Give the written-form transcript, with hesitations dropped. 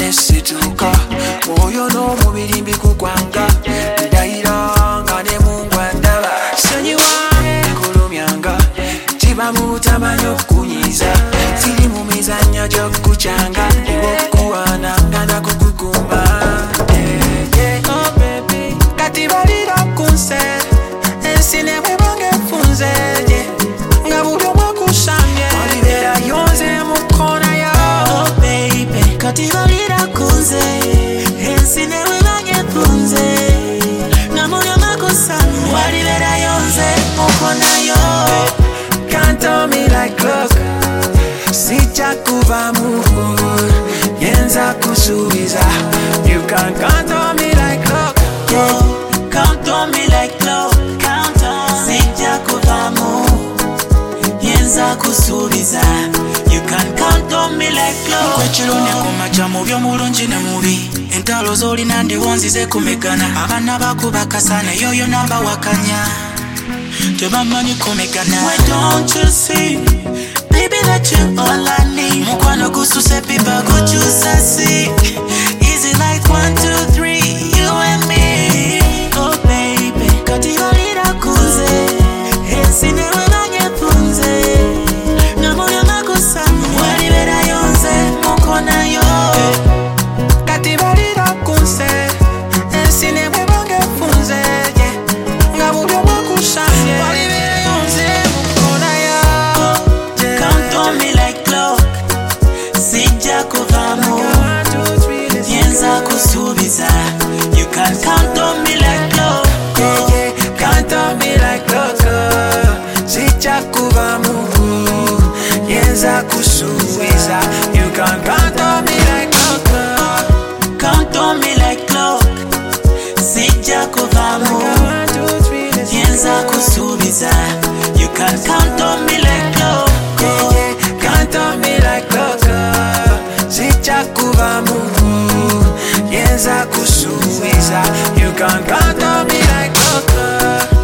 nesituka oyo n'omubiri mbikukwanga ndayiranga ne mungwa ndaba sanyiwange kulumyanga kibamu tamanyi okukunyiza siri mu mizannyo gy'okukucanga ndiwokuwana nga nakukukumba oh baby kati balira kunse ensi ne bwebanga efunze nga buli omu akusamye olibera yonze mu kkona yo oh baby kati balira kunze ensi ne bwebanga efunze nga buli omu akusamye olibera yonze mu kkona yo. Can't tell me like look sijja kuvamu yenza kusubiza you can't count on me like look Count on me like look sijja kuvamu yenza kusubiza you can count on me like look kwekiro ne kumaca mu by'omulungi ne mubi entalo z'olina ndiwonzize kumegana abaana bakuba kasana yoyo namba wakanya tebamanyi kumegana. Why don't you see baby that you all I need mukwano gususe pipa gukyusa si easy like 1 2 3 you and me oh baby kati balira kunze ensi ne bwebanga efunze nga buli omu akusamye walibera yonze mu kkona yo kati balira kunse ensi ne bwebanga efunze nga buli omu akusamye olibera yonze mu kkona yo. Count on me like clock sijja kuvamu yenza kusubiza you can count on me like clock Count on me like clock sijja kuvamu yenza kusubiza you can count on me like clock count on me like clock sijja kuvamu yenza kusubiza you can count on me like clock count on me like clock sijja kuvamu yenza kusubiza you can count on me like clock